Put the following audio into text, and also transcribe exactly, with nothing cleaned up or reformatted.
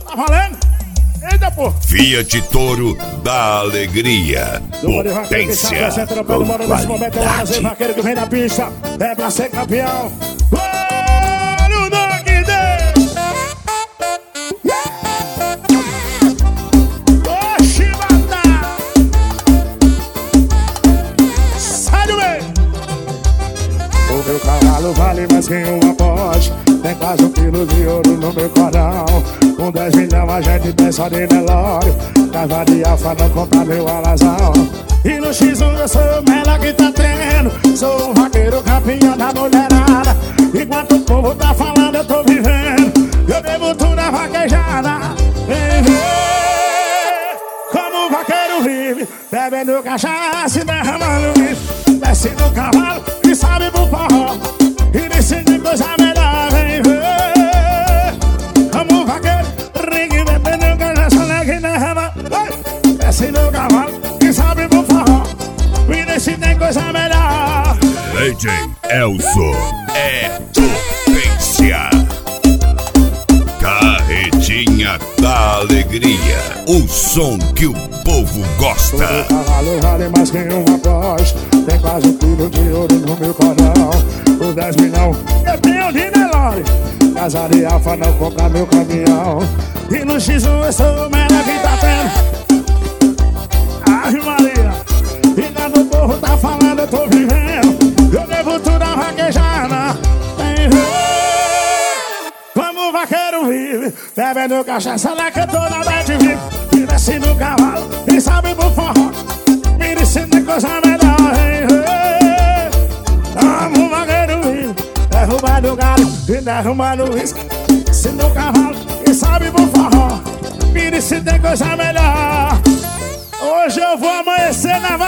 Tá valendo? Eita, pô! Fiat Toro da Alegria. Potência com qualidade. Vaqueiro que vem na pista é pra ser campeão. Olha o Dog Day! Oxi, matar! Sai do meio! O meu cavalo vale mais que uma Porsche. Tem quase um quilo de ouro no meu cordão. Com dez milhões a gente pensa de Nelório. Casa de alfa não compra meu alazão. E no X um eu sou o melhor que tá tendo. Sou um vaqueiro campeão da mulherada. Enquanto o povo tá falando eu tô vivendo. Eu devo tudo a vaquejada. Vem ver como o vaqueiro vive. Bebendo cachaça e derramando isso. Desce no cavalo e sabe pro forró. E decide coisa melhor. Vem ver como o vaqueiro ringue. Bebendo cachaça e derrama. Desce no cavalo e sabe pro forró. E decide coisa melhor. D J Elson é potência. Carretinha da Alegria, o som que o povo gosta. O cavalo vale mais que uma Porsche. Tem quase um quilo de ouro no meu cordão. Por dez milhões eu tenho de Nelore. Casa de alfa não compra meu caminhão. E no X um eu sou o melhor que tá tendo. Ave Maria. E quando o povo tá falando eu tô vivendo. Eu devo tudo a vaquejada. Vem ver como o vaqueiro vive. Bebendo cachaça lá que eu tô na bad vive. E desce no cavalo e sabe pro forró. Me ensina coisa melhor. Vem ver como o vaqueiro vive. Derrubando o galo e derrubando o uísque. Desce no cavalo e sabe pro forró. Me ensina coisa melhor. Hoje eu vou amanhecer na